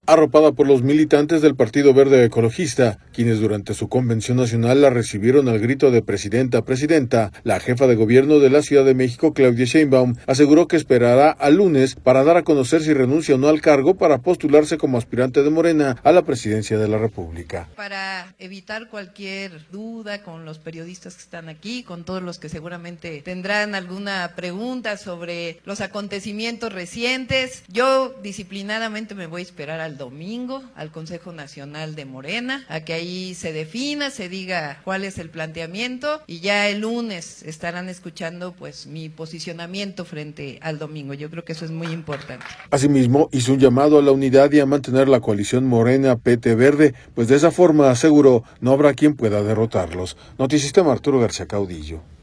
arropada por los militantes del Partido Verde Ecologista, quienes durante su convención nacional la recibieron al grito de presidenta, presidenta. La jefa de gobierno de la Ciudad de México, Claudia Sheinbaum, aseguró que esperará al lunes para dar a conocer si renuncia o no al cargo para postularse como aspirante de Morena a la presidencia de la República. Para evitar cualquier duda con los periodistas que están aquí, con todos los que seguramente tendrán alguna pregunta sobre los acontecimientos recientes, yo disciplinadamente me voy a esperar al domingo al Consejo Nacional de Morena, a que ahí se defina, se diga cuál es el planteamiento y ya el lunes estarán escuchando pues mi posicionamiento frente al domingo. Yo creo que eso es muy importante. Asimismo, hizo un llamado a la unidad y a mantener la coalición Morena-PT Verde, pues de esa forma, aseguró, no habrá quien pueda derrotarlos. Noticistema Arturo García Caudillo.